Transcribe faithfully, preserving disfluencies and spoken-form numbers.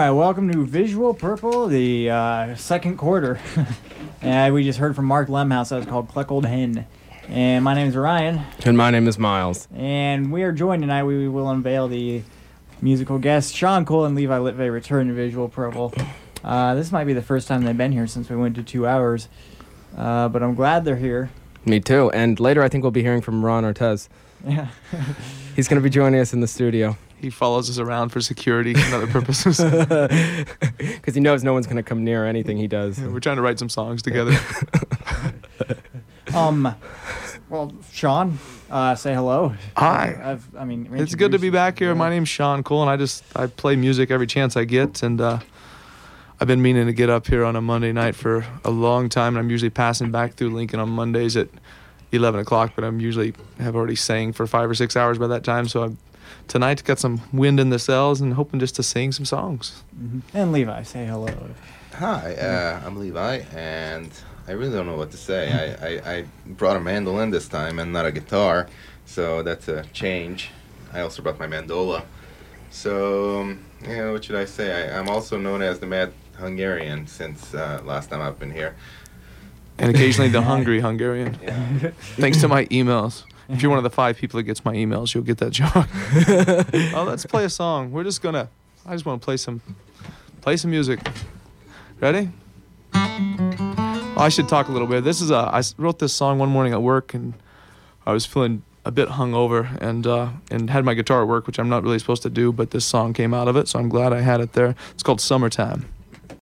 right, welcome to Visual Purple, the uh, second quarter. And we just heard from Mark Lemhouse. That was called Cluck Old Hen. And my name is Ryan. And my name is Miles. And we are joined tonight. We will unveil the musical guests. Sean Cole and Levi Litvey return to Visual Purple. Uh, this might be the first time they've been here since we went to two hours. Uh, but I'm glad they're here. Me too. And later I think we'll be hearing from Ron Ortez. Yeah. He's going to be joining us in the studio. He follows us around for security and other purposes. Because he knows no one's going to come near anything he does. Yeah, we're trying to write some songs together. um, well, Sean, uh, say hello. Hi. I've, I mean, It's good to be back here. My name's Sean Cole, and I just I play music every chance I get, and uh, I've been meaning to get up here on a Monday night for a long time, and I'm usually passing back through Lincoln on Mondays at eleven o'clock, but I'm usually have already sang for five or six hours by that time, so I'm tonight got some wind in the sails and hoping just to sing some songs. Mm-hmm. And Levi, say hello. Hi, uh, I'm Levi, and I really don't know what to say. I, I, I brought a mandolin this time and not a guitar, so that's a change. I also brought my mandola. So, um, yeah, what should I say? I, I'm also known as the Mad Hungarian since uh, last time I've been here. And occasionally the Hungry Hungarian. Yeah. Thanks to my emails. If you're one of the five people that gets my emails, you'll get that joke. Oh, let's play a song. We're just gonna. I just want to play some, play some music. Ready? Oh, I should talk a little bit. This is a. I wrote this song one morning at work, and I was feeling a bit hungover, and uh, and had my guitar at work, which I'm not really supposed to do, but this song came out of it, so I'm glad I had it there. It's called Summertime.